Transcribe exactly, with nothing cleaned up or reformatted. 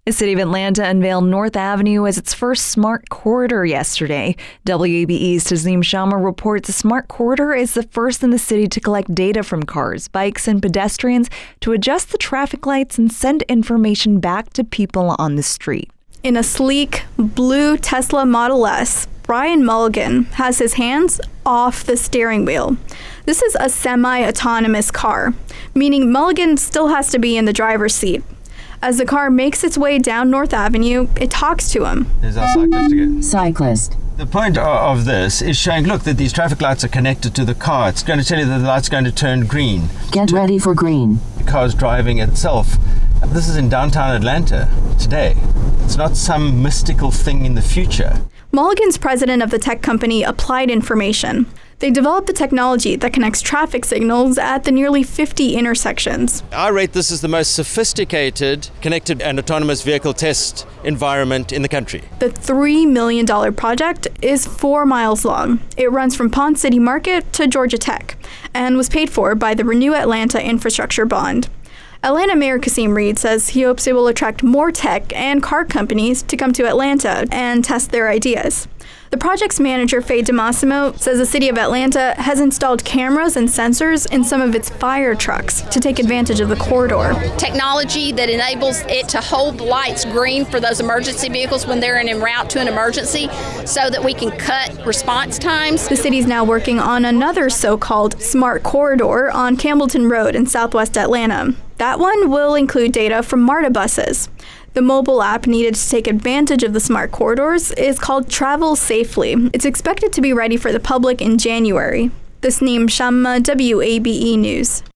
The city of Atlanta unveiled North Avenue as its first smart corridor yesterday. W A B E's Tazim Shamma reports the smart corridor is the first in the city to collect data from cars, bikes, and pedestrians to adjust the traffic lights and send information back to people on the street. In a sleek blue Tesla Model S, Brian Mulligan has his hands off the steering wheel. This is a semi-autonomous car, meaning Mulligan still has to be in the driver's seat. As the car makes its way down North Avenue, it talks to him. There's our cyclist again. Cyclist. The point of this is showing, look, that these traffic lights are connected to the car. It's going to tell you that the light's going to turn green. Get ready for green. The car's driving itself. This is in downtown Atlanta today. It's not some mystical thing in the future. Mulligan's president of the tech company Applied Information. They developed the technology that connects traffic signals at the nearly fifty intersections. I rate this as the most sophisticated connected and autonomous vehicle test environment in the country. The three million dollars project is four miles long. It runs from Pond City Market to Georgia Tech and was paid for by the Renew Atlanta Infrastructure Bond. Atlanta Mayor Kasim Reed says he hopes it will attract more tech and car companies to come to Atlanta and test their ideas. The project's manager, Faye DeMassimo, says the city of Atlanta has installed cameras and sensors in some of its fire trucks to take advantage of the corridor. Technology that enables it to hold the lights green for those emergency vehicles when they're en route to an emergency so that we can cut response times. The city's now working on another so-called smart corridor on Campbellton Road in southwest Atlanta. That one will include data from MARTA buses. The mobile app needed to take advantage of the smart corridors is called Travel Safely. It's expected to be ready for the public in January. Tazim Shamma, W A B E News.